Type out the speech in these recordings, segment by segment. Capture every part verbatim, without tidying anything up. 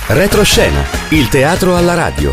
Retroscena, il teatro alla radio.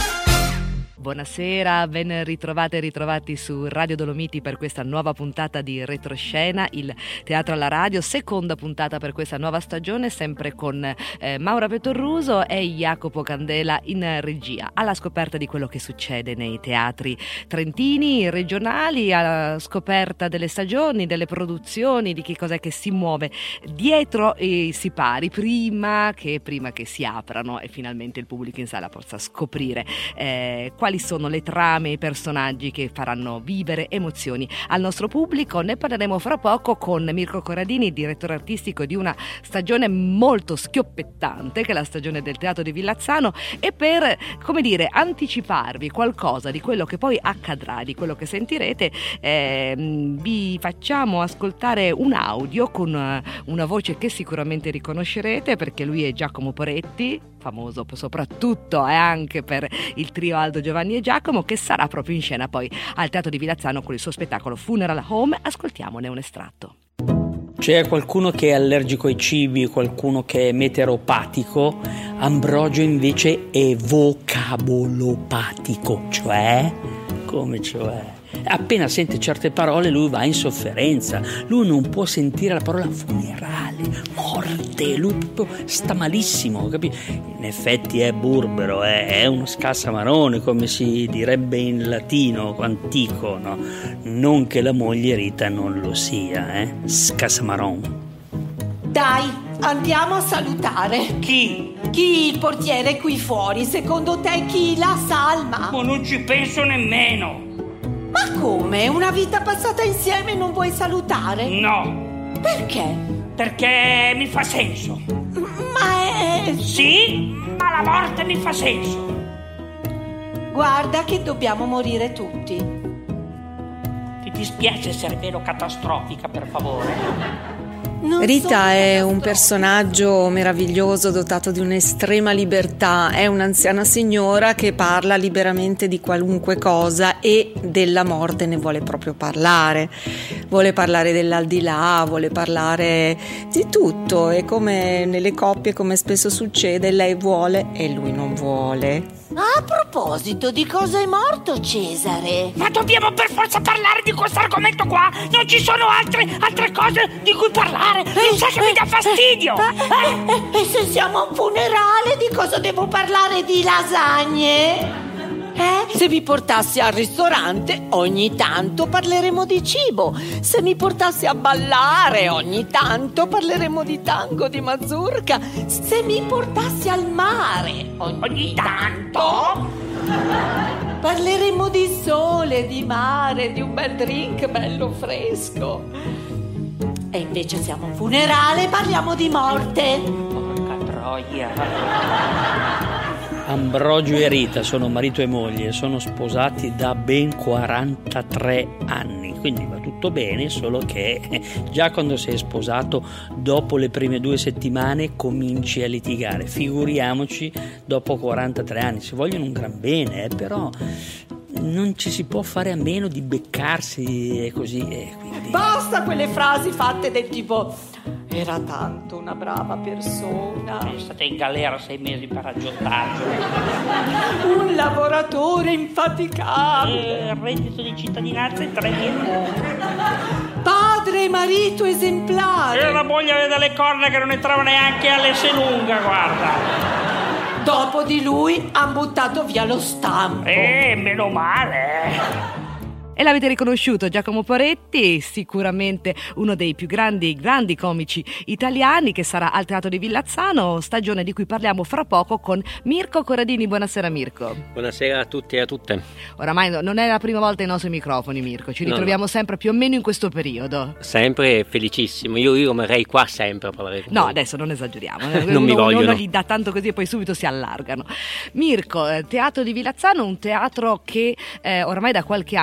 Buonasera, ben ritrovate e ritrovati su Radio Dolomiti per questa nuova puntata di Retroscena, il teatro alla radio, seconda puntata per questa nuova stagione, sempre con eh, Maura Vetorruso e Jacopo Candela in regia, alla scoperta di quello che succede nei teatri trentini, regionali, alla scoperta delle stagioni, delle produzioni, di che cos'è che si muove dietro i sipari, prima che, prima che si aprano e finalmente il pubblico in sala possa scoprire eh, quali sono le trame e i personaggi che faranno vivere emozioni al nostro pubblico. Ne parleremo fra poco con Mirko Corradini, direttore artistico di una stagione molto schioppettante che è la stagione del Teatro di Villazzano, e per, come dire, anticiparvi qualcosa di quello che poi accadrà, di quello che sentirete, eh, vi facciamo ascoltare un audio con una, una voce che sicuramente riconoscerete, perché lui è Giacomo Poretti, famoso soprattutto e anche per il trio Aldo, Giovanni e Giacomo, che sarà proprio in scena poi al Teatro di Villazzano con il suo spettacolo Funeral Home. Ascoltiamone un estratto. C'è qualcuno che è allergico ai cibi, qualcuno che è meteoropatico. Ambrogio invece è vocabolopatico, cioè come cioè? Appena sente certe parole lui va in sofferenza, lui non può sentire la parola funerale, morte, lui proprio sta malissimo, capi? In effetti è burbero, è, è uno scassamarone, come si direbbe in latino antico, no? Non che la moglie Rita non lo sia, eh? Scasamaron. Dai, andiamo a salutare. Chi? Chi il portiere qui fuori? Secondo te chi? La salma? Ma non ci penso nemmeno. Ma come? Una vita passata insieme e non vuoi salutare? No. Perché? Perché mi fa senso. Ma è... Sì, ma la morte mi fa senso. Guarda che dobbiamo morire tutti. Ti dispiace essere vero catastrofica, per favore? Non Rita è un catastrofica. personaggio meraviglioso, dotato di un'estrema libertà, è un'anziana signora che parla liberamente di qualunque cosa e della morte ne vuole proprio parlare, vuole parlare dell'aldilà, vuole parlare di tutto, e come nelle coppie, come spesso succede, lei vuole e lui non vuole. A proposito, di cosa è morto Cesare? Ma dobbiamo per forza parlare di questo argomento qua? Non ci sono altre, altre cose di cui parlare? Non sai che mi dà fastidio? Eh, eh, e se siamo a un funerale, di cosa devo parlare? Di lasagne? Eh? Se vi portassi al ristorante, ogni tanto parleremo di cibo. Se mi portassi a ballare, ogni tanto parleremo di tango, di mazurka. Se mi portassi al mare, ogni, Ogni tanto? parleremo di sole, di mare, di un bel drink bello fresco. E invece siamo a un funerale, parliamo di morte. Porca troia. Ambrogio e Rita sono marito e moglie, sono sposati da ben quarantatré anni, quindi va tutto bene, solo che già quando sei sposato, dopo le prime due settimane cominci a litigare, figuriamoci dopo quarantatré anni. Si vogliono un gran bene, eh, però non ci si può fare a meno di beccarsi e così, e quindi... Basta quelle frasi fatte del tipo: era tanto una brava persona, È stata in galera sei mesi per aggiottaggio. un lavoratore infaticabile, Il reddito di cittadinanza è tremendo. padre e marito esemplare. E la moglie aveva le corna che non entrava neanche all'Esselunga, guarda. Dopo di lui han buttato via lo stampo. Eh, meno male. E l'avete riconosciuto, Giacomo Poretti, sicuramente uno dei più grandi, grandi comici italiani, che sarà al Teatro di Villazzano, stagione di cui parliamo fra poco con Mirko Corradini. Buonasera Mirko. Buonasera a tutti e a tutte. Oramai no- non è la prima volta ai nostri microfoni, Mirko, ci No, ritroviamo no. sempre più o meno in questo periodo. Sempre felicissimo. Io, io rimarrei qua sempre a parlare con No, voi. adesso non esageriamo, Non uno, mi vogliono. uno gli dà tanto così e poi subito si allargano. Mirko, eh, Teatro di Villazzano, un teatro che eh, ormai da qualche anno presenta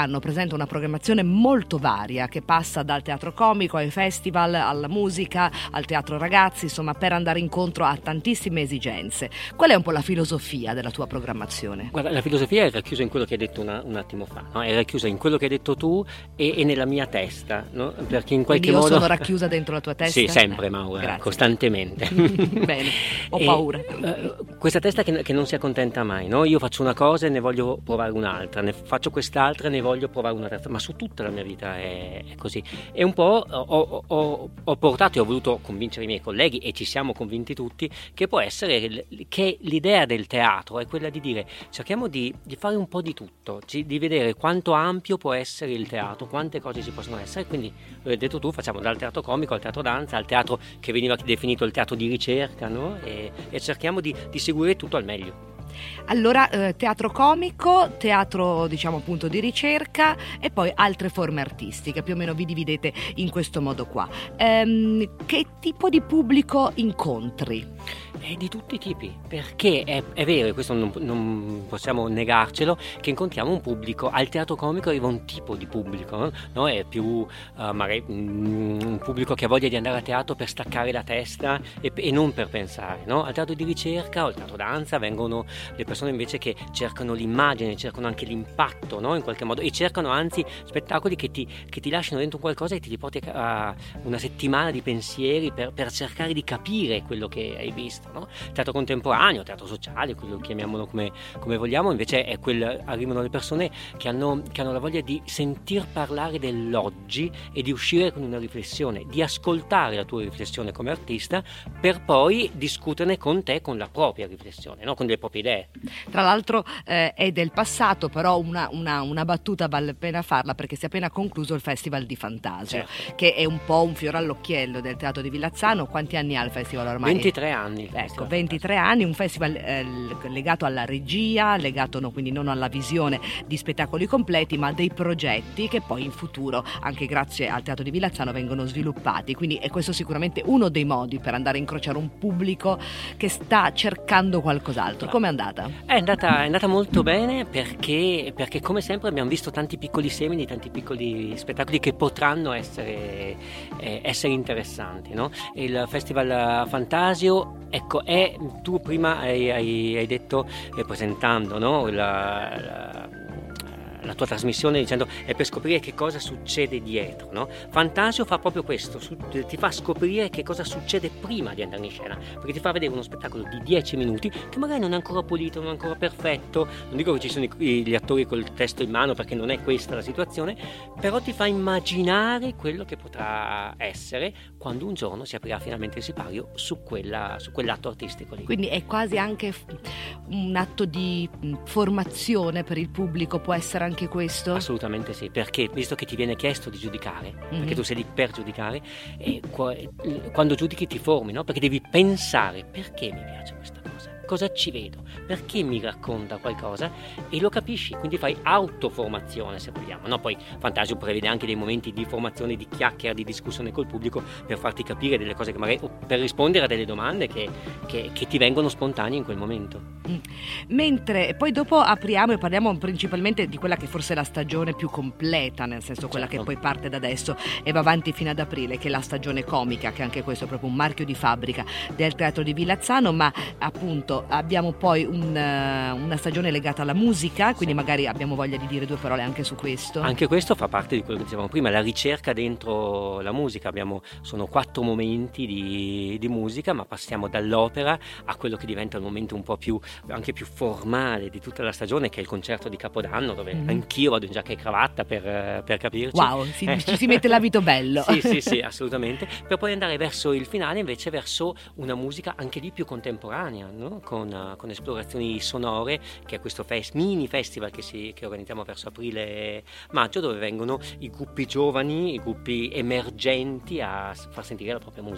presenta una programmazione molto varia che passa dal teatro comico ai festival, alla musica, al teatro ragazzi, insomma, per andare incontro a tantissime esigenze. Qual è un po' la filosofia della tua programmazione? Guarda, la filosofia è racchiusa in quello che hai detto una, un attimo fa, no? È racchiusa in quello che hai detto tu e, e nella mia testa, no? Perché in qualche Quindi io modo... sono racchiusa dentro la tua testa? Sì, sempre, Maura, Grazie. costantemente. Bene, ho E, paura. uh, questa testa che, che non si accontenta mai, no? Io faccio una cosa e ne voglio provare un'altra, ne faccio quest'altra e ne voglio provare una terza, ma su tutta la mia vita è, è così. E un po' ho, ho, ho portato e ho voluto convincere i miei colleghi, e ci siamo convinti tutti, che può essere che l'idea del teatro è quella di dire cerchiamo di, di fare un po' di tutto, di vedere quanto ampio può essere il teatro, quante cose ci possono essere. Quindi, lo hai detto tu, facciamo dal teatro comico al teatro danza, al teatro che veniva definito il teatro di ricerca, no? e, e cerchiamo di, di seguire tutto al meglio. Allora, eh, teatro comico, teatro diciamo appunto di ricerca e poi altre forme artistiche, più o meno vi dividete in questo modo qua. Ehm, che tipo di pubblico incontri? Eh, di tutti i tipi, perché è, è vero, e questo non, non possiamo negarcelo, che incontriamo un pubblico. Al teatro comico arriva un tipo di pubblico, no? No? È più uh, magari mm, un pubblico che ha voglia di andare a teatro per staccare la testa e, e non per pensare, no? Al teatro di ricerca o al teatro danza vengono le persone invece che cercano l'immagine, cercano anche l'impatto, no? In qualche modo, e cercano anzi spettacoli che ti, che ti lasciano dentro qualcosa e ti riporti a una settimana di pensieri per, per cercare di capire quello che hai visto, no? Teatro contemporaneo, teatro sociale, quello chiamiamolo come, come vogliamo, invece è quel, arrivano le persone che hanno, che hanno la voglia di sentir parlare dell'oggi e di uscire con una riflessione, di ascoltare la tua riflessione come artista per poi discuterne con te, con la propria riflessione, no? Con le proprie idee. Tra l'altro eh, è del passato, però una, una, una battuta vale la pena farla, perché si è appena concluso il Festival di Fantasio, certo, che è un po' un fiore all'occhiello del teatro di Villazzano. Quanti anni ha il festival ormai? ventitré anni. Ecco, ventitré anni, un festival eh, legato alla regia, legato no, quindi non alla visione di spettacoli completi, ma dei progetti che poi in futuro, anche grazie al teatro di Villazzano, vengono sviluppati. Quindi è questo sicuramente uno dei modi per andare a incrociare un pubblico che sta cercando qualcos'altro. Com'è andata? È andata, è andata molto bene, perché, perché come sempre abbiamo visto tanti piccoli semini, tanti piccoli spettacoli che potranno essere, eh, essere interessanti, no? Il Festival Fantasio, ecco, è, tu prima hai, hai, hai detto, eh, presentando, no? la, la la tua trasmissione, dicendo è per scoprire che cosa succede dietro, no? Fantasio fa proprio questo, su, ti fa scoprire che cosa succede prima di andare in scena, perché ti fa vedere uno spettacolo di dieci minuti che magari non è ancora pulito, non è ancora perfetto, non dico che ci sono i, gli attori col testo in mano, perché non è questa la situazione, però ti fa immaginare quello che potrà essere quando un giorno si aprirà finalmente il sipario su, quella, su quell'atto artistico lì. Quindi è quasi anche un atto di formazione per il pubblico, può essere anche questo? Assolutamente sì, perché visto che ti viene chiesto di giudicare, mm-hmm. perché tu sei lì per giudicare, e quando giudichi ti formi, no? Perché devi pensare: perché mi piace questa cosa? Cosa ci vedo? Perché mi racconta qualcosa? E lo capisci, quindi fai autoformazione, se vogliamo, no? Poi Fantasio prevede anche dei momenti di formazione, di chiacchiera, di discussione col pubblico, per farti capire delle cose che magari, o per rispondere a delle domande che, che, che ti vengono spontanee in quel momento. Mm. Mentre poi dopo apriamo e parliamo principalmente di quella che forse è la stagione più completa, nel senso quella certo. che poi parte da adesso e va avanti fino ad aprile, che è la stagione comica, che anche questo è proprio un marchio di fabbrica del teatro di Villazzano, ma appunto abbiamo poi un, una stagione legata alla musica, quindi magari abbiamo voglia di dire due parole anche su questo. Anche questo fa parte di quello che dicevamo prima, la ricerca dentro la musica. Abbiamo, sono quattro momenti di, di musica, ma passiamo dall'opera a quello che diventa il momento un po' più, anche più formale di tutta la stagione, che è il concerto di Capodanno, dove mm-hmm. anch'io vado in giacca e cravatta per, per capirci. Wow, si, ci si mette l'abito bello. Sì, sì, sì, assolutamente, per poi andare verso il finale, invece verso una musica anche lì più contemporanea, no? Con, con esplorazioni sonore, che è questo fest, mini festival che, si, che organizziamo verso aprile-maggio, dove vengono i gruppi giovani, i gruppi emergenti a far sentire la propria musica.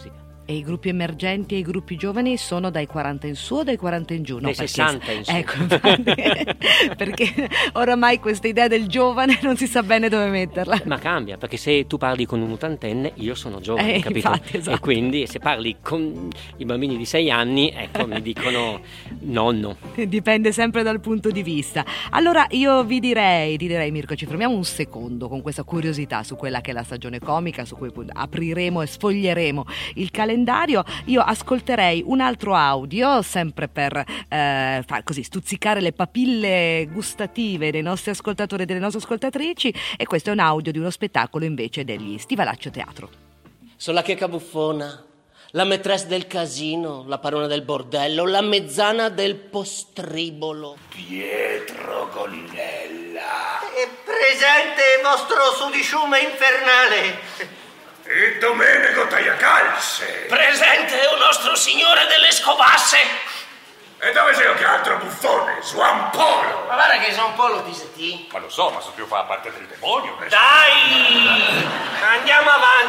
E i gruppi emergenti e i gruppi giovani sono dai quaranta in su o dai quaranta in giù? No, dai perché, sessanta in su. Ecco, infatti, perché oramai questa idea del giovane non si sa bene dove metterla. Ma cambia, perché se tu parli con un ottantenne, io sono giovane, Eh, capito? infatti, esatto. E quindi se parli con i bambini di sei anni, ecco, mi dicono nonno. Dipende sempre dal punto di vista. Allora io vi direi, ti direi Mirko, ci fermiamo un secondo con questa curiosità su quella che è la stagione comica, su cui apriremo e sfoglieremo il calendario. Io ascolterei un altro audio sempre per eh, far così stuzzicare le papille gustative dei nostri ascoltatori e delle nostre ascoltatrici, e questo è un audio di uno spettacolo invece degli Stivalaccio Teatro. Sono la checca buffona, la maîtresse del casino, la padrona del bordello, la mezzana del postribolo. Pietro Gonnella. È presente vostro sudiciume infernale. E Domenico Tagliacalze. Presente un nostro signore delle scobasse. E dove sei che altro buffone? Juan Polo. Ma guarda che Juan Polo dice ti. Ma lo so, ma so più fa parte del demonio. Dai, andiamo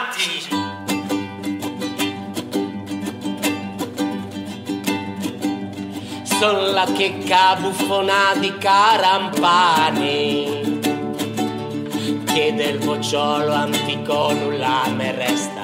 avanti. Sono la checca buffona di Carampani, che del bocciolo antico nulla me resta.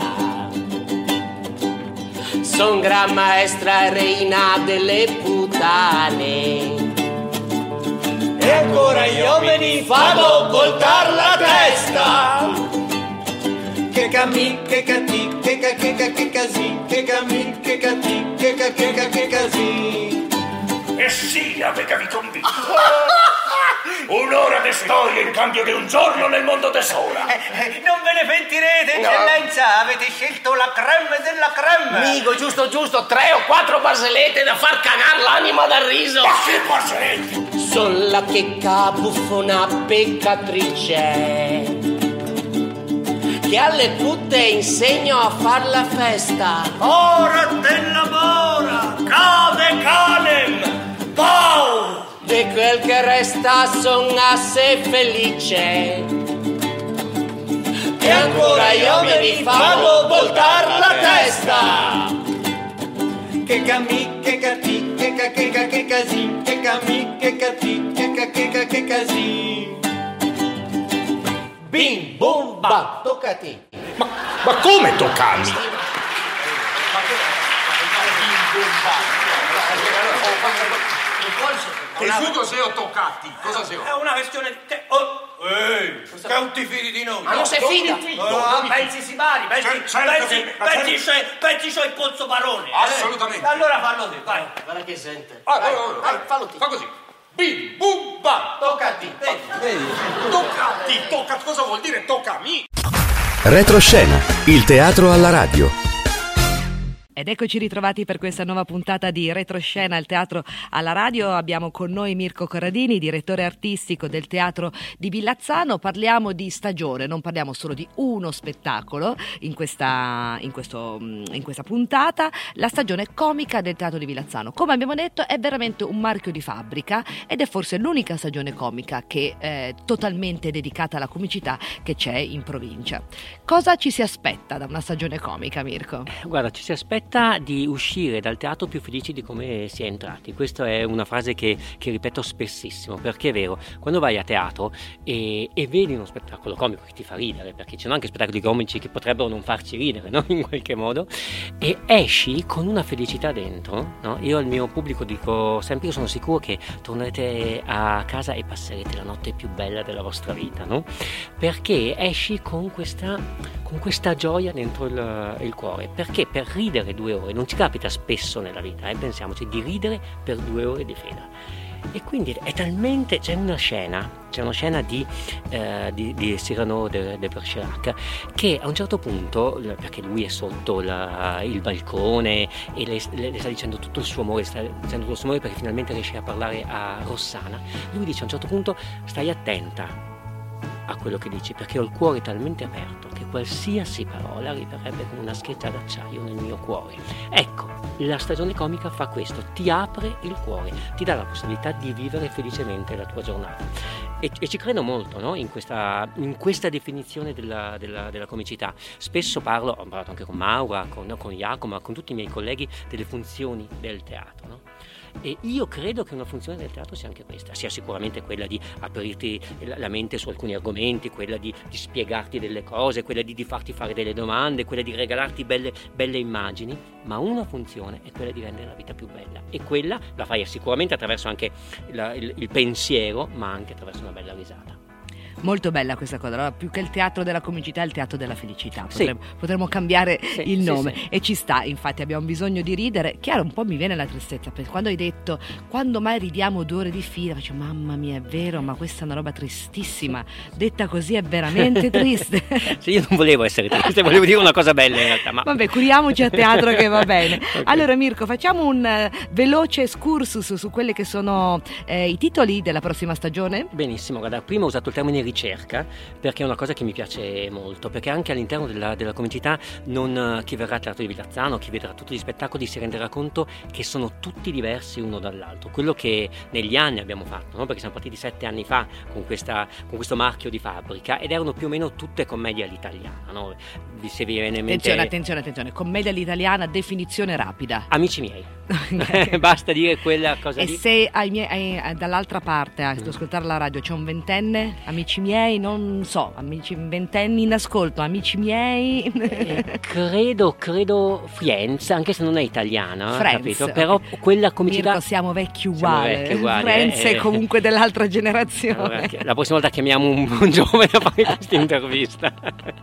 Son gran maestra e reina delle puttane, e ancora io me ne fanno voltar la testa. Che cammi, che cati, che ca, che ca, che casi, che cammi, che cati, che ca, che ca, che casi. E sì, avevi convinto. Un'ora di storia in cambio di un giorno nel mondo tesora. Eh, eh, non ve ne pentirete, eccellenza, avete scelto la creme della creme. Amico, giusto, giusto, tre o quattro barzellette da far cagare l'anima dal riso. Ma che barzellette? Son la checca buffona peccatrice, che alle putte insegno a far la festa. Ora della mora, cade canem, pau. De quel che resta son assai felice, e ancora io me ne fanno voltar la testa. Che cammi, che cati, che ca, che ca, che casi, che cammi, che cati, che ca, che ca, che casi. Bim, bum, ba, toccati. Ma, ma come toccami? Che sugo sei o toccati? Cosa sei? È una questione di te. Oh, ehi, che non ti fidi di noi? Ma non sei fida? Oh, pensi si pari, pensi, pensi, pensi, sei, pensi sei il polso barone. Assolutamente. Eh? Allora fallo te, vai. Guarda che sente. Ah, vai, vai, vai, vai, vai, fallo te. Fa così. Bim, bum, ba. Toccati. Vedi? Toccati, tocca. Cosa vuol dire toccami? Retroscena, il teatro alla radio. Ed eccoci ritrovati per questa nuova puntata di Retroscena al Teatro alla Radio. Abbiamo con noi Mirko Corradini, direttore artistico del Teatro di Villazzano. Parliamo di stagione, non parliamo solo di uno spettacolo in questa, in questo, in questa puntata. La stagione comica del Teatro di Villazzano, come abbiamo detto, è veramente un marchio di fabbrica ed è forse l'unica stagione comica che è totalmente dedicata alla comicità che c'è in provincia. Cosa ci si aspetta da una stagione comica, Mirko? Guarda, ci si aspetta di uscire dal teatro più felici di come si è entrati. Questa è una frase che, che ripeto spessissimo, perché è vero, quando vai a teatro e, e vedi uno spettacolo comico che ti fa ridere, perché ci sono anche spettacoli comici che potrebbero non farci ridere, no? In qualche modo, e esci con una felicità dentro, no? Io al mio pubblico dico sempre, io sono sicuro che tornerete a casa e passerete la notte più bella della vostra vita, no? Perché esci con questa, con questa gioia dentro il, il cuore, perché per ridere due ore non ci capita spesso nella vita, eh? Pensiamoci di ridere per due ore di fila. E quindi è talmente, c'è una scena c'è una scena di, eh, di, di Cyrano de, de Bergerac, che a un certo punto, perché lui è sotto la, il balcone e le, le, le sta dicendo tutto il suo amore, sta dicendo tutto il suo amore perché finalmente riesce a parlare a Rossana, lui dice a un certo punto: stai attenta a quello che dici, perché ho il cuore talmente aperto che qualsiasi parola arriverebbe come una schietta d'acciaio nel mio cuore. Ecco, la stagione comica fa questo, ti apre il cuore, ti dà la possibilità di vivere felicemente la tua giornata. e, e ci credo molto, no? in, questa, in questa definizione della, della, della comicità. Spesso parlo, ho parlato anche con Maura, con, con Jacopo, con tutti i miei colleghi, delle funzioni del teatro, no? E io credo che una funzione del teatro sia anche questa, sia sicuramente quella di aprirti la mente su alcuni argomenti, quella di, di spiegarti delle cose, quella di, di farti fare delle domande, quella di regalarti belle, belle immagini, ma una funzione è quella di rendere la vita più bella, e quella la fai sicuramente attraverso anche la, il, il pensiero, ma anche attraverso una bella risata. Molto bella questa cosa, allora, più che il teatro della comicità è il teatro della felicità, potremmo, sì. potremmo cambiare sì, il sì, nome sì. E ci sta, infatti abbiamo bisogno di ridere. Chiaro, un po' mi viene la tristezza, perché quando hai detto quando mai ridiamo due ore di fila, faccio mamma mia, è vero, ma questa è una roba tristissima, detta così è veramente triste. Sì, io non volevo essere triste, volevo dire una cosa bella in realtà, ma... Vabbè, curiamoci a teatro che va bene. Okay. Allora Mirko, facciamo un uh, veloce excursus su quelli che sono eh, i titoli della prossima stagione? Benissimo, guarda, prima ho usato il termine ricerca perché è una cosa che mi piace molto, perché anche all'interno della, della comicità non, chi verrà al Teatro di Villazzano, chi vedrà tutti gli spettacoli si renderà conto che sono tutti diversi uno dall'altro. Quello che negli anni abbiamo fatto, no? Perché siamo partiti sette anni fa con, questa, con questo marchio di fabbrica, ed erano più o meno tutte commedie all'italiana, no? Se vi viene in mente... Attenzione, attenzione, attenzione, commedia all'italiana, definizione rapida. Amici miei. Basta dire quella cosa e lì. E se ai miei, ai, dall'altra parte, ad ascoltare la radio, c'è un ventenne, amici miei, non so, amici ventenni in ascolto, amici miei. eh, credo, credo Friends, anche se non è italiana, Friends, capito? okay. Però quella comicità... Mirko, siamo vecchi uguali. Siamo vecchi uguali Friends eh, è comunque eh. dell'altra generazione. Allora, la prossima volta chiamiamo un, un giovane a fare questa intervista.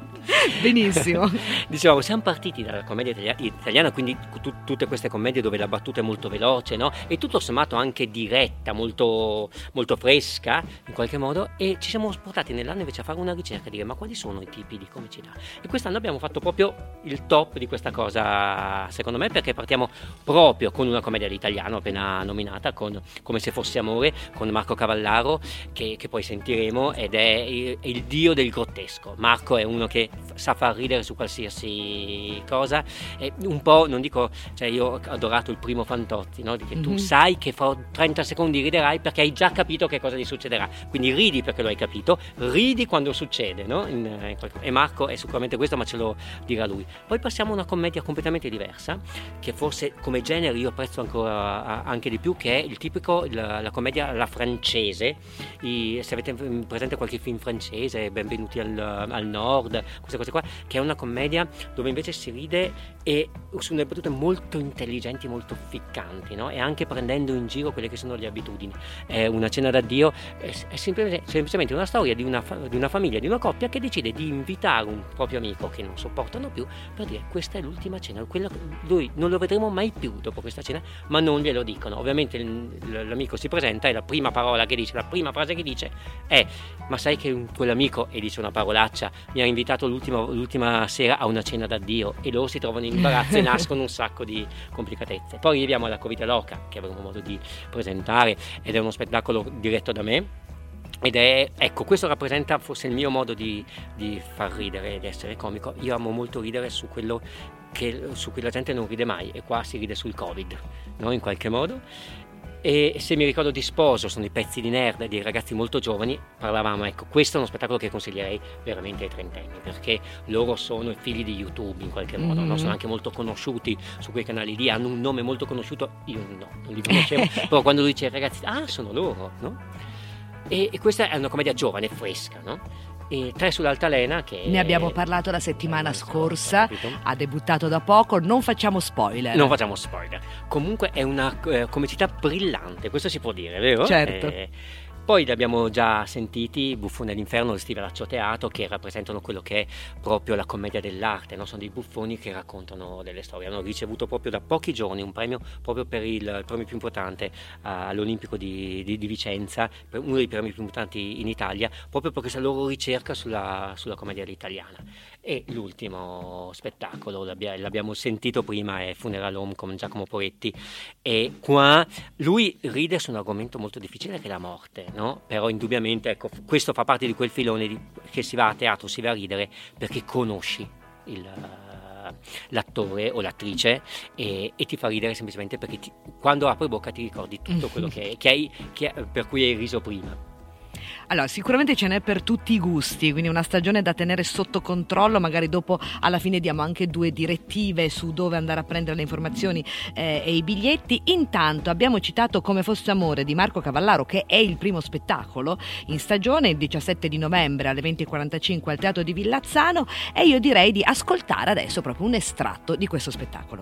Benissimo. Diciamo, siamo partiti dalla commedia italiana, quindi t- tutte queste commedie dove la battuta è molto veloce, no? E tutto sommato anche diretta, molto, molto fresca in qualche modo, e ci siamo portati nell'anno invece a fare una ricerca, a dire ma quali sono i tipi di comicità, e quest'anno abbiamo fatto proprio il top di questa cosa, secondo me, perché partiamo proprio con una commedia all'italiano appena nominata, con Come se fosse amore, con Marco Cavallaro, che, che poi sentiremo, ed è il, il dio del grottesco. Marco è uno che sa far ridere su qualsiasi cosa, e un po', non dico, cioè io ho adorato il primo Fantozzi, no? Che mm-hmm. tu sai che fra trenta secondi riderai perché hai già capito che cosa gli succederà, quindi ridi perché lo hai capito, ridi quando succede, no? In, in qualche... e Marco è sicuramente questo, ma ce lo dirà lui. Poi passiamo a una commedia completamente diversa, che forse come genere io apprezzo ancora anche di più, che è il tipico, la, la commedia alla francese. I, se avete presente qualche film francese, Benvenuti al, al Nord, queste cose qua, che è una commedia dove invece si ride e su delle battute molto intelligenti, molto ficcanti, no? E anche prendendo in giro quelle che sono le abitudini. È Una cena d'addio, è, è semplicemente, semplicemente una storia di una, di una famiglia, di una coppia che decide di invitare un proprio amico che non sopportano più, per dire questa è l'ultima cena, quella, lui non lo vedremo mai più dopo questa cena, ma non glielo dicono. Ovviamente l'amico si presenta e la prima parola che dice, la prima frase che dice è: ma sai che quell'amico, e dice una parolaccia, mi ha invitato l'ultima, l'ultima sera a una cena d'addio, e loro si trovano in imbarazzo e nascono un sacco di complicatezze. Poi arriviamo alla Covita Loca, che avremo modo di presentare, ed è uno spettacolo diretto da me, ed è, ecco, questo rappresenta forse il mio modo di, di far ridere ed essere comico. Io amo molto ridere su quello che, su cui la gente non ride mai, e qua si ride sul Covid, no? In qualche modo. E se mi ricordo di Sposo, sono i pezzi di nerd dei ragazzi molto giovani, parlavamo, ecco, questo è uno spettacolo che consiglierei veramente ai trentenni, perché loro sono i figli di YouTube in qualche modo, mm-hmm. no? Sono anche molto conosciuti su quei canali lì, hanno un nome molto conosciuto, io no, non li conoscevo, però quando lui dice ai ragazzi, ah, sono loro, no? E, e questa è una commedia giovane, fresca, no? E Tre sull'altalena, che ne abbiamo parlato la settimana scorsa, capito? Ha debuttato da poco, non facciamo spoiler. Non facciamo spoiler. Comunque è una eh, comicità brillante, questo si può dire, vero? Certo. Eh, Poi li abbiamo già sentiti, Buffone all'inferno, Stivalaccio Teatro, che rappresentano quello che è proprio la commedia dell'arte, no? Sono dei buffoni che raccontano delle storie. Hanno ricevuto proprio da pochi giorni un premio proprio per il, il premio più importante uh, all'Olimpico di, di, di Vicenza, uno dei premi più importanti in Italia, proprio per questa loro ricerca sulla, sulla commedia all'italiana. E l'ultimo spettacolo, l'abbiamo sentito prima, è Funeral Home con Giacomo Poretti, e qua lui ride su un argomento molto difficile che è la morte, no? Però indubbiamente, ecco, questo fa parte di quel filone di, che si va a teatro, si va a ridere perché conosci il, uh, l'attore o l'attrice, e, e ti fa ridere semplicemente perché ti, quando apri bocca ti ricordi tutto quello che, che hai, che, per cui hai riso prima. Allora, sicuramente ce n'è per tutti i gusti, quindi una stagione da tenere sotto controllo, magari dopo alla fine diamo anche due direttive su dove andare a prendere le informazioni eh, e i biglietti. Intanto abbiamo citato Come fosse amore di Marco Cavallaro, che è il primo spettacolo in stagione, il diciassette di novembre alle venti e quarantacinque al Teatro di Villazzano, e io direi di ascoltare adesso proprio un estratto di questo spettacolo.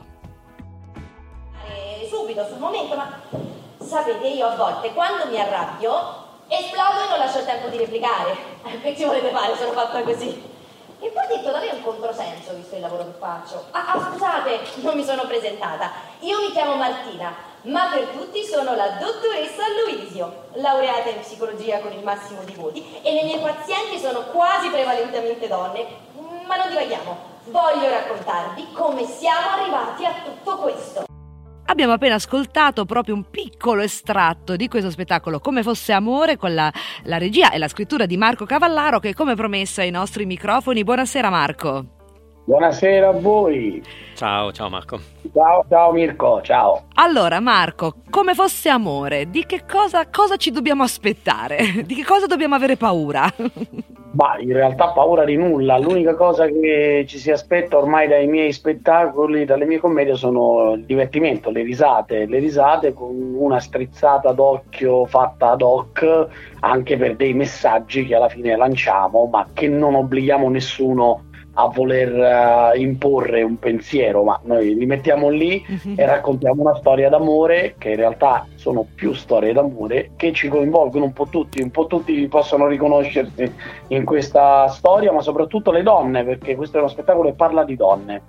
Eh, subito, sul momento, ma sapete, io a volte quando mi arrabbio esplodo e non lascio il tempo di replicare. Che ci volete fare? Sono fatta così. E poi ho detto, davvero un controsenso visto il lavoro che faccio. Ah, ah, scusate, non mi sono presentata. Io mi chiamo Martina, ma per tutti sono la dottoressa Luisio, laureata in psicologia con il massimo di voti, e le mie pazienti sono quasi prevalentemente donne. Ma non divaghiamo, voglio raccontarvi come siamo arrivati a tutto questo. Abbiamo appena ascoltato proprio un piccolo estratto di questo spettacolo Come fosse amore, con la, la regia e la scrittura di Marco Cavallaro, che come promesso ai nostri microfoni. Buonasera Marco. Buonasera a voi. Ciao, ciao Marco. Ciao, ciao Mirko, ciao. Allora Marco, Come fosse amore, di che cosa, cosa ci dobbiamo aspettare? Di che cosa dobbiamo avere paura? Ma in realtà paura di nulla. L'unica cosa che ci si aspetta ormai dai miei spettacoli, dalle mie commedie, sono il divertimento, le risate, le risate con una strizzata d'occhio fatta ad hoc anche per dei messaggi che alla fine lanciamo, ma che non obblighiamo nessuno a voler uh, imporre un pensiero, ma noi li mettiamo lì e raccontiamo una storia d'amore, che in realtà sono più storie d'amore che ci coinvolgono un po' tutti, un po' tutti possono riconoscersi in questa storia, ma soprattutto le donne, perché questo è uno spettacolo che parla di donne.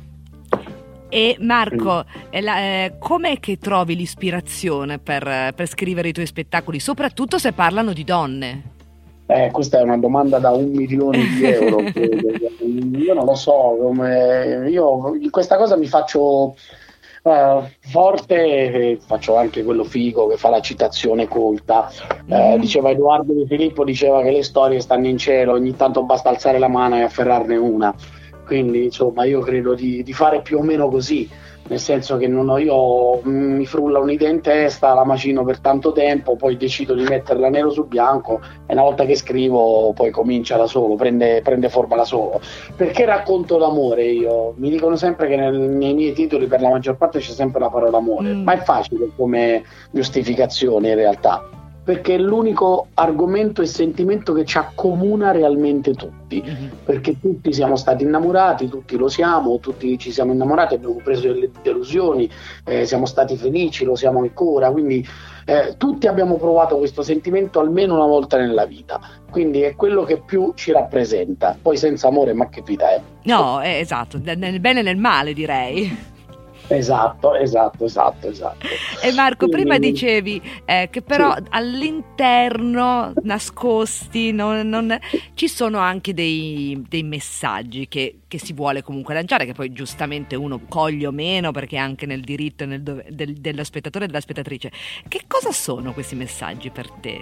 E Marco, eh, com'è che trovi l'ispirazione per, per scrivere i tuoi spettacoli, soprattutto se parlano di donne? Eh, questa è una domanda da un milione di euro. Io non lo so, come io in questa cosa mi faccio uh, forte, faccio anche quello figo che fa la citazione colta. Eh, mm. Diceva Edoardo De Filippo, diceva che le storie stanno in cielo, ogni tanto basta alzare la mano e afferrarne una. Quindi insomma io credo di, di fare più o meno così. Nel senso che non ho, io mi frulla un'idea in testa, la macino per tanto tempo, poi decido di metterla nero su bianco e una volta che scrivo poi comincia da solo, prende, prende forma da solo. Perché racconto l'amore io? Mi dicono sempre che nel, nei miei titoli per la maggior parte c'è sempre la parola amore, mm. ma è facile come giustificazione in realtà, perché è l'unico argomento e sentimento che ci accomuna realmente tutti, mm-hmm. perché tutti siamo stati innamorati, tutti lo siamo, tutti ci siamo innamorati, abbiamo preso delle delusioni, eh, siamo stati felici, lo siamo ancora, quindi eh, tutti abbiamo provato questo sentimento almeno una volta nella vita, quindi è quello che più ci rappresenta. Poi senza amore ma che vita è? No, eh, esatto, nel bene e nel male direi. Esatto, esatto, esatto, esatto. E Marco, Quindi, prima dicevi eh, che però sì. all'interno, nascosti, non, non, ci sono anche dei, dei messaggi che, che si vuole comunque lanciare, che poi giustamente uno coglie o meno, perché è anche nel diritto nel dove, del, dello spettatore e della spettatrice. Che cosa sono questi messaggi per te?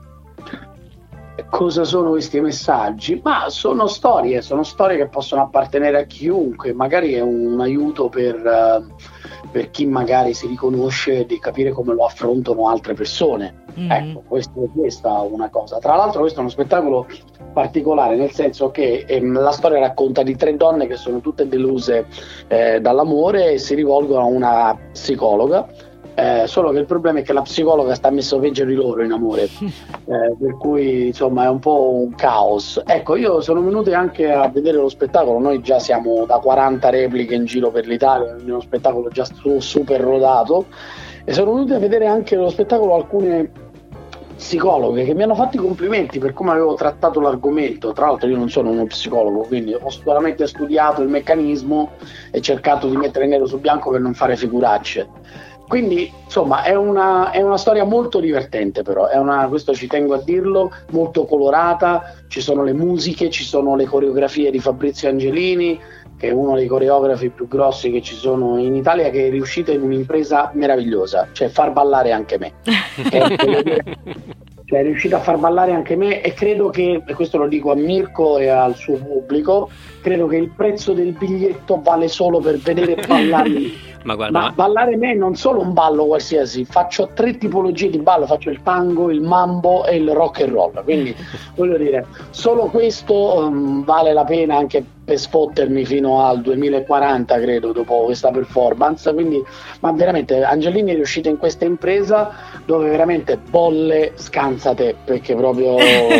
Cosa sono questi messaggi? Ma sono storie, sono storie che possono appartenere a chiunque, magari è un aiuto per, uh, per chi magari si riconosce di capire come lo affrontano altre persone. Mm-hmm. Ecco, questo, questa è una cosa. Tra l'altro questo è uno spettacolo particolare, nel senso che ehm, la storia racconta di tre donne che sono tutte deluse eh, dall'amore e si rivolgono a una psicologa. Eh, solo che il problema è che la psicologa sta messo peggio di loro in amore, eh, per cui insomma è un po' un caos. Ecco, io sono venuto anche a vedere lo spettacolo, noi già siamo da quaranta repliche in giro per l'Italia, quindi uno spettacolo già su, super rodato, e sono venuto a vedere anche lo spettacolo alcune psicologhe che mi hanno fatto i complimenti per come avevo trattato l'argomento. Tra l'altro io non sono uno psicologo, quindi ho solamente studiato il meccanismo e cercato di mettere nero su bianco per non fare figuracce. Quindi insomma è una, è una storia molto divertente, però è una, questo ci tengo a dirlo, molto colorata, ci sono le musiche, ci sono le coreografie di Fabrizio Angelini, che è uno dei coreografi più grossi che ci sono in Italia, che è riuscito in un'impresa meravigliosa, cioè far ballare anche me. È, cioè è riuscito a far ballare anche me, e credo che, e questo lo dico a Mirko e al suo pubblico, credo che il prezzo del biglietto vale solo per vedere ballare Ma guarda, ma ballare me non solo un ballo qualsiasi, faccio tre tipologie di ballo, faccio il tango, il mambo e il rock and roll, quindi voglio dire, solo questo um, vale la pena anche per sfottermi fino al duemilaquaranta, credo, dopo questa performance. Quindi, ma veramente Angelini è riuscita in questa impresa dove veramente bolle scansate, perché proprio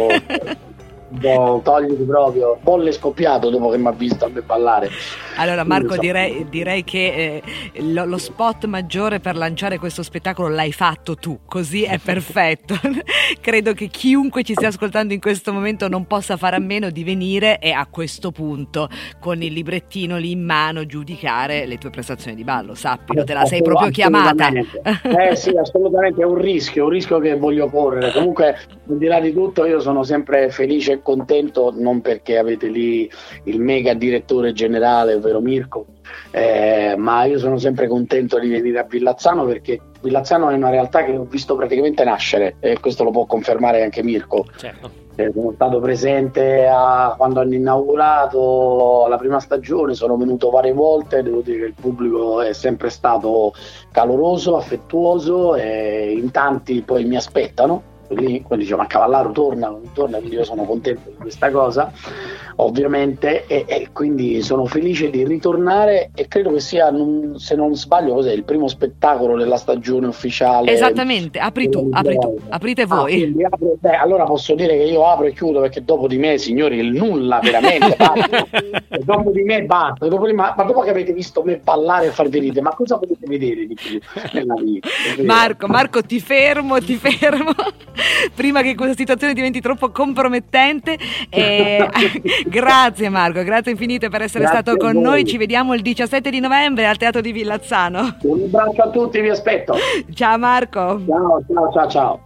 boh, togliti proprio bolle scoppiato dopo che mi ha visto a me ballare. Allora Marco, direi, direi che eh, lo, lo spot maggiore per lanciare questo spettacolo l'hai fatto tu, così è perfetto. Credo che chiunque ci stia ascoltando in questo momento non possa fare a meno di venire e a questo punto con il librettino lì in mano giudicare le tue prestazioni di ballo. Sappilo, te la sei proprio chiamata. Eh sì, assolutamente, è un rischio, un rischio che voglio correre. Comunque, al di là di tutto, io sono sempre felice e contento, non perché avete lì il mega direttore generale ovvero Mirko, eh, ma io sono sempre contento di venire a Villazzano, perché Villazzano è una realtà che ho visto praticamente nascere, e questo lo può confermare anche Mirko. Certo. Eh, sono stato presente a, quando hanno inaugurato la prima stagione, sono venuto varie volte, devo dire che il pubblico è sempre stato caloroso, affettuoso, e in tanti poi mi aspettano. Lì, quindi dice, ma Cavallaro torna, torna, quindi io sono contento di questa cosa, ovviamente, e, e quindi sono felice di ritornare, e credo che sia, non, se non sbaglio, cos'è il primo spettacolo della stagione ufficiale. Esattamente, apri tu, apri tu, aprite voi. Ah, apro, beh, allora posso dire che io apro e chiudo, perché dopo di me, signori, il nulla veramente basta. Dopo di me basta, dopo di, ma, ma dopo che avete visto me ballare e farvi ridere, ma cosa potete vedere di più nella vita? Marco, Marco, ti fermo, ti fermo prima che questa situazione diventi troppo compromettente. E grazie Marco, grazie infinite per essere Grazie stato con voi. noi. Ci vediamo il diciassette di novembre al Teatro di Villazzano. Un abbraccio a tutti, vi aspetto. Ciao Marco. Ciao, ciao, ciao, ciao.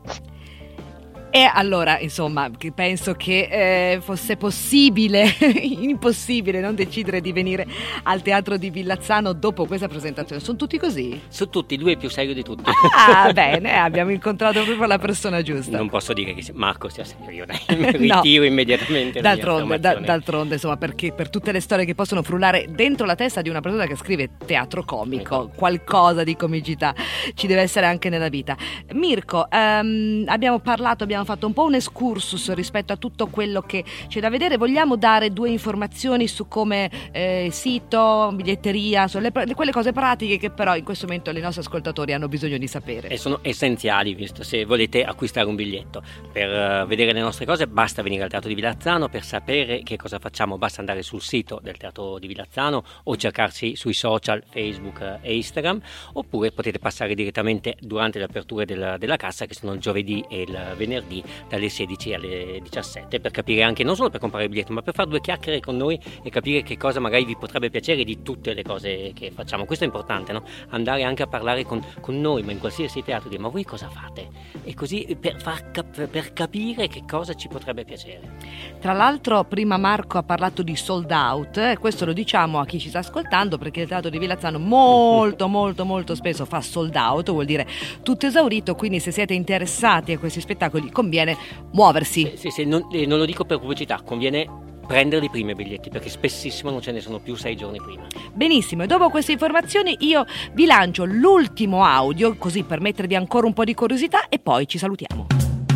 E allora, insomma, che penso che eh, fosse possibile, impossibile non decidere di venire al Teatro di Villazzano dopo questa presentazione. Sono tutti così? Sono tutti, lui è più serio di tutti. Ah, bene, abbiamo incontrato proprio la persona giusta. Non posso dire che Marco sia serio, dai, mi ritiro no. immediatamente. D'altronde, da, d'altronde, insomma, perché per tutte le storie che possono frullare dentro la testa di una persona che scrive teatro comico, qualcosa di comicità ci deve essere anche nella vita. Mirko, um, abbiamo parlato, abbiamo fatto un po' un excursus rispetto a tutto quello che c'è da vedere. Vogliamo dare due informazioni su come eh, sito, biglietteria, sulle, quelle cose pratiche che però in questo momento i nostri ascoltatori hanno bisogno di sapere. E sono essenziali, visto se volete acquistare un biglietto. Per uh, vedere le nostre cose basta venire al Teatro di Villazzano. Per sapere che cosa facciamo basta andare sul sito del Teatro di Villazzano o cercarsi sui social Facebook e Instagram, oppure potete passare direttamente durante le aperture della, della cassa, che sono il giovedì e il venerdì dalle sedici alle diciassette, per capire anche, non solo per comprare il biglietto, ma per fare due chiacchiere con noi e capire che cosa magari vi potrebbe piacere di tutte le cose che facciamo. Questo è importante, no? Andare anche a parlare con, con noi, ma in qualsiasi teatro, dire ma voi cosa fate? E così per, far cap- per capire che cosa ci potrebbe piacere. Tra l'altro prima Marco ha parlato di sold out, e eh, questo lo diciamo a chi ci sta ascoltando, perché il Teatro di Villazzano molto molto molto spesso fa sold out, vuol dire tutto esaurito, quindi se siete interessati a questi spettacoli conviene muoversi. Sì, sì, sì, non, eh, non lo dico per pubblicità, conviene prenderli prima i biglietti, perché spessissimo non ce ne sono più sei giorni prima. Benissimo, e dopo queste informazioni io vi lancio l'ultimo audio, così per mettervi ancora un po' di curiosità, e poi ci salutiamo.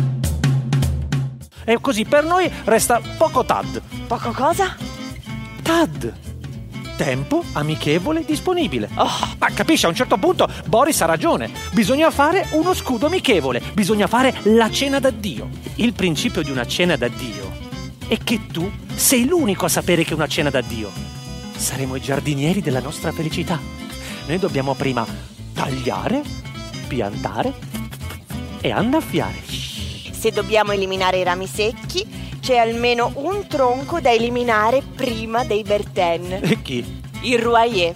E così per noi resta poco T A D. Poco cosa? T A D. Tempo amichevole disponibile. Oh, ma capisci, a un certo punto Boris ha ragione. Bisogna fare uno scudo amichevole. Bisogna fare la cena d'addio. Il principio di una cena d'addio è che tu sei l'unico a sapere che è una cena d'addio. Saremo i giardinieri della nostra felicità. Noi dobbiamo prima tagliare, piantare e annaffiare. Se dobbiamo eliminare i rami secchi, c'è almeno un tronco da eliminare prima dei Berten. E chi? Il Rouaillet.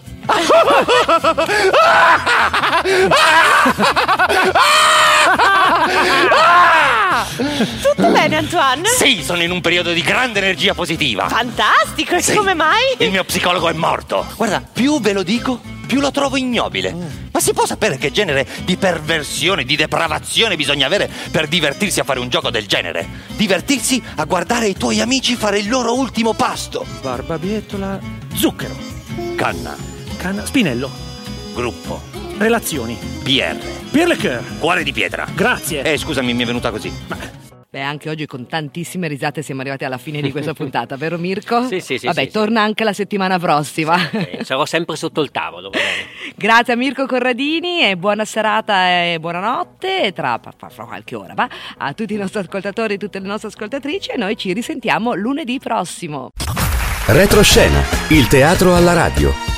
Tutto bene, Antoine? Sì, sono in un periodo di grande energia positiva. Fantastico, e sì. Come mai? Il mio psicologo è morto. Guarda, più ve lo dico, più lo trovo ignobile. Mm. Ma si può sapere che genere di perversione, di depravazione bisogna avere per divertirsi a fare un gioco del genere? Divertirsi a guardare i tuoi amici fare il loro ultimo pasto. Barbabietola. Zucchero. Canna. Canna. Spinello. Gruppo. Relazioni. P R. Pierre Leclerc. Cuore di pietra. Grazie. Eh, scusami, mi è venuta così. Beh, anche oggi con tantissime risate siamo arrivati alla fine di questa puntata, vero Mirko? Sì, sì, sì. Vabbè, sì, torna sì. anche la settimana prossima. Sì, sarò sempre sotto il tavolo, va bene. Grazie a Mirko Corradini e buona serata e buonanotte tra, fra, fra qualche ora, va? A tutti i nostri ascoltatori e tutte le nostre ascoltatrici e noi ci risentiamo lunedì prossimo. Retroscena, il teatro alla radio.